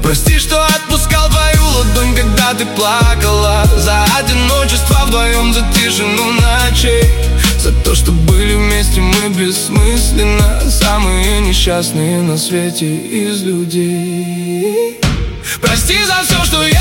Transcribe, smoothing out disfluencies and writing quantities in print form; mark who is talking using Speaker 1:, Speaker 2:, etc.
Speaker 1: Прости, что отпускал твою ладонь, когда ты плакала, за одиночество вдвоем, за тишину ночей, за то, что были вместе мы бессмысленно, самые несчастные на свете из людей. Прости за все, что я